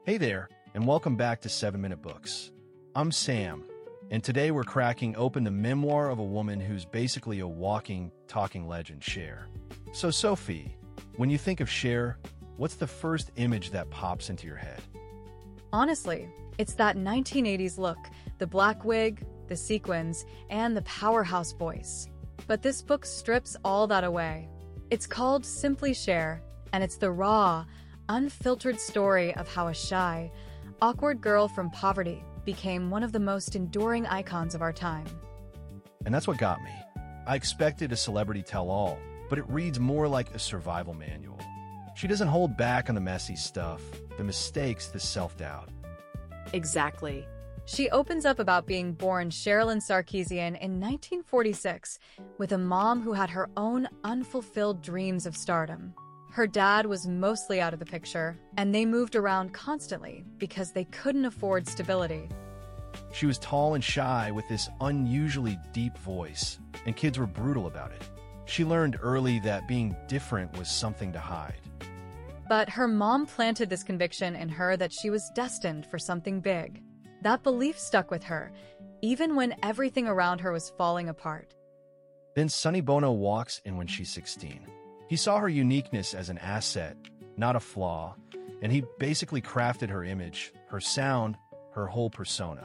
Hey there, and welcome back to 7-Minute Books. I'm Sam, and today we're cracking open the memoir of a woman who's basically a walking, talking legend, Cher. So, Sophie, when you think of Cher, what's the first image that pops into your head? Honestly, it's that 1980s look, the black wig, the sequins, and the powerhouse voice. But this book strips all that away. It's called Simply Cher, and it's the raw, unfiltered story of how a shy, awkward girl from poverty became one of the most enduring icons of our time. And that's what got me. I expected a celebrity tell-all, but it reads more like a survival manual. She doesn't hold back on the messy stuff, the mistakes, the self-doubt. Exactly. She opens up about being born Sherilyn Sarkeesian in 1946 with a mom who had her own unfulfilled dreams of stardom. Her dad was mostly out of the picture, and they moved around constantly because they couldn't afford stability. She was tall and shy with this unusually deep voice, and kids were brutal about it. She learned early that being different was something to hide. But her mom planted this conviction in her that she was destined for something big. That belief stuck with her, even when everything around her was falling apart. Then Sonny Bono walks in when she's 16. He saw her uniqueness as an asset, not a flaw, and he basically crafted her image, her sound, her whole persona.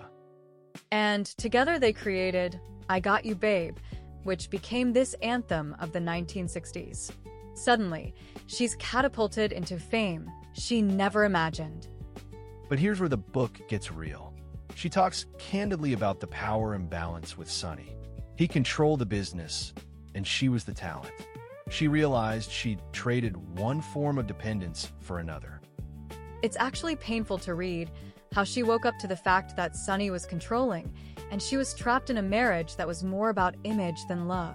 And together they created I Got You Babe, which became this anthem of the 1960s. Suddenly, she's catapulted into fame she never imagined. But here's where the book gets real. She talks candidly about the power imbalance with Sonny. He controlled the business, and she was the talent. She realized she'd traded one form of dependence for another. It's actually painful to read how she woke up to the fact that Sonny was controlling, and she was trapped in a marriage that was more about image than love.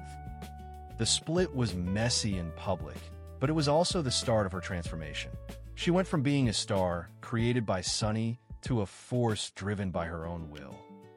The split was messy in public, but it was also the start of her transformation. She went from being a star, created by Sonny, to a force driven by her own will.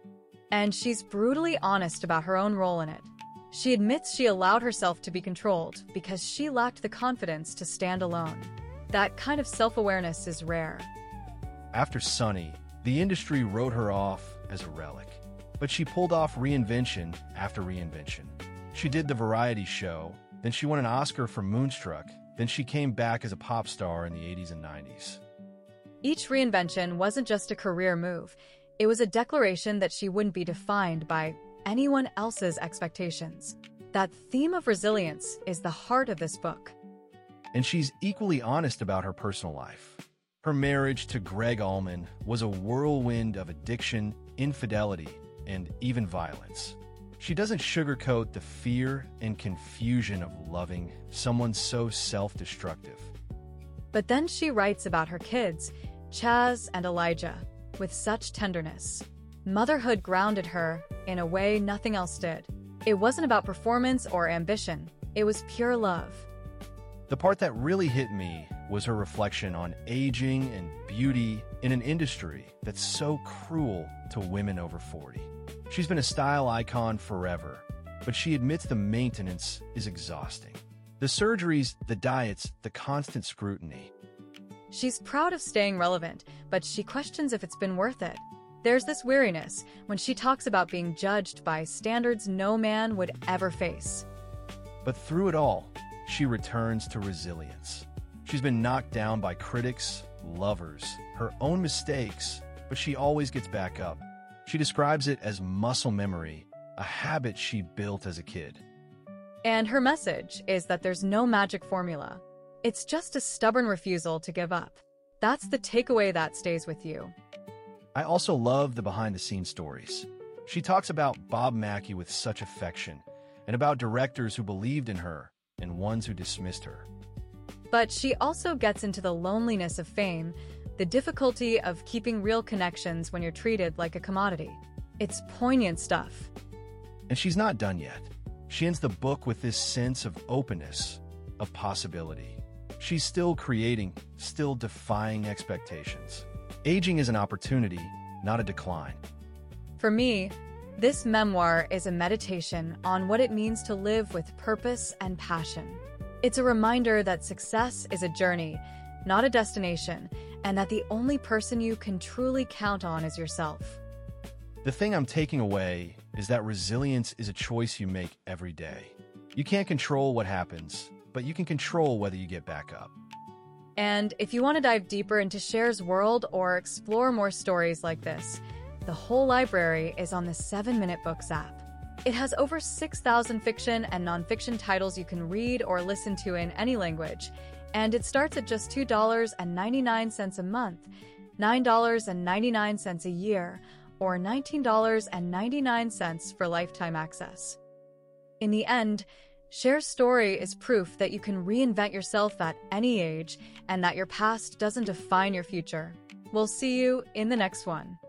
And she's brutally honest about her own role in it. She admits she allowed herself to be controlled because she lacked the confidence to stand alone. That kind of self-awareness is rare. After Sonny, the industry wrote her off as a relic. But she pulled off reinvention after reinvention. She did the variety show, then she won an Oscar for Moonstruck, then she came back as a pop star in the 80s and 90s. Each reinvention wasn't just a career move. It was a declaration that she wouldn't be defined by anyone else's expectations. That theme of resilience is the heart of this book. And she's equally honest about her personal life. Her marriage to Greg Allman was a whirlwind of addiction, infidelity, and even violence. She doesn't sugarcoat the fear and confusion of loving someone so self-destructive. But then she writes about her kids, Chaz and Elijah, with such tenderness. Motherhood grounded her in a way nothing else did. It wasn't about performance or ambition. It was pure love. The part that really hit me was her reflection on aging and beauty in an industry that's so cruel to women over 40. She's been a style icon forever, but she admits the maintenance is exhausting. The surgeries, the diets, the constant scrutiny. She's proud of staying relevant, but she questions if it's been worth it. There's this weariness when she talks about being judged by standards no man would ever face. But through it all, she returns to resilience. She's been knocked down by critics, lovers, her own mistakes, but she always gets back up. She describes it as muscle memory, a habit she built as a kid. And her message is that there's no magic formula. It's just a stubborn refusal to give up. That's the takeaway that stays with you. I also love the behind-the-scenes stories. She talks about Bob Mackie with such affection, and about directors who believed in her and ones who dismissed her. But she also gets into the loneliness of fame, the difficulty of keeping real connections when you're treated like a commodity. It's poignant stuff. And she's not done yet. She ends the book with this sense of openness, of possibility. She's still creating, still defying expectations. Aging is an opportunity, not a decline. For me, this memoir is a meditation on what it means to live with purpose and passion. It's a reminder that success is a journey, not a destination, and that the only person you can truly count on is yourself. The thing I'm taking away is that resilience is a choice you make every day. You can't control what happens, but you can control whether you get back up. And if you want to dive deeper into Cher's world or explore more stories like this, the whole library is on the 7-Minute Books app. It has over 6,000 fiction and nonfiction titles you can read or listen to in any language, and it starts at just $2.99 a month, $9.99 a year, or $19.99 for lifetime access. In the end, Cher's story is proof that you can reinvent yourself at any age and that your past doesn't define your future. We'll see you in the next one.